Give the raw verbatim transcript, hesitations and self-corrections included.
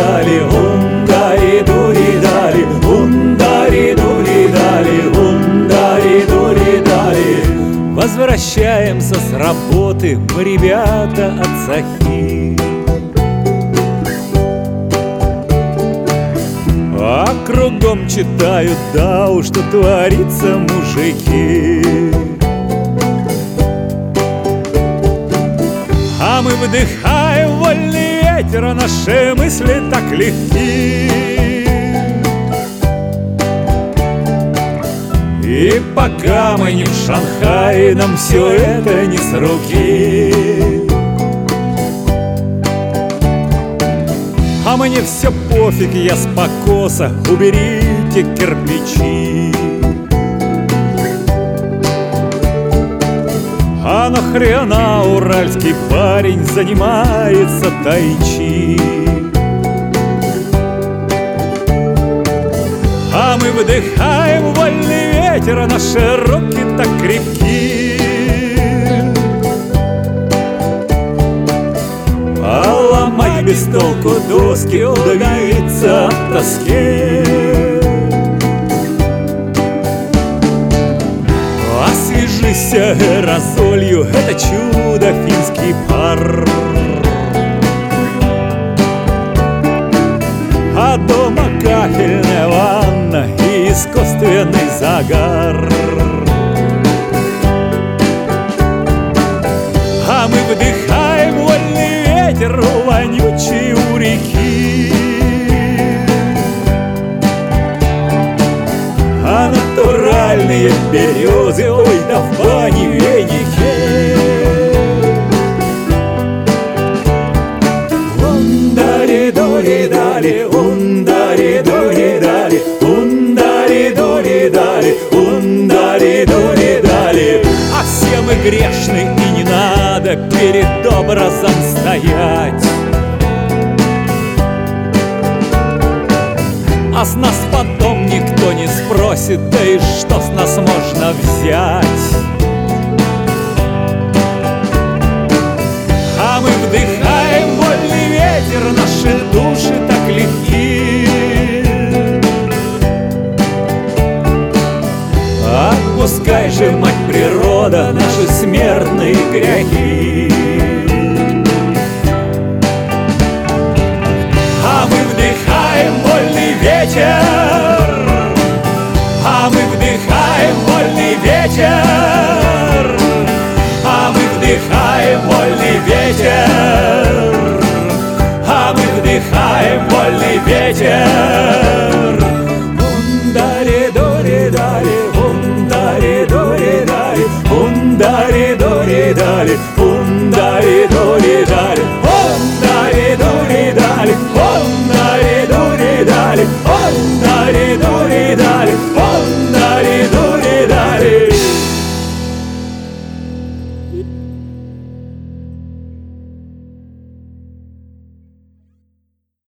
дали, ундари дури дали, ундари дури дали, ундари дури дали. Возвращаемся с работы мы, ребята, от сахи, а кругом читают, да уж, что творится, мужики. А мы вдыхаем вольный ветер, а наши мысли так легки. И пока мы не в Шанхае, нам все это не с руки. А мне все пофиг, я с покоса, уберите кирпичи. А нахрена уральский парень занимается тайчи? А мы вдыхаем вольный ветер, а наши руки так крепки. А ломать без толку доски, удавиться от тоски. Освежись аэрозолью, это чудо финский пар. А дома кафельная ванна и искусственный загар. А мы вдыхаем вольный ветер, вонючий у реки. А натуральные березы, ой, да в бане веники. Ундари-дури дали, ундари-дури дали, ундари-дури дали, ундари-дури дали. А все мы грешны, и не надо перед образом стоять. А с нас потом никто не спросит, да и что с нас можно взять? А мы вдыхаем вольный ветер, наши души так легки. Отпускай же, мать природа, наши смертные грехи. А мы вдыхаем вольный ветер, а мы вдыхаем вольный ветер, а мы вдыхаем вольный ветер, а мы вдыхаем вольный ветер. Ундари-дури дали, ундари-дури дали, ундари-дури дали, ундари-дури дали, ундари-дури дали, ундари-дури дали, ундари-дури дали.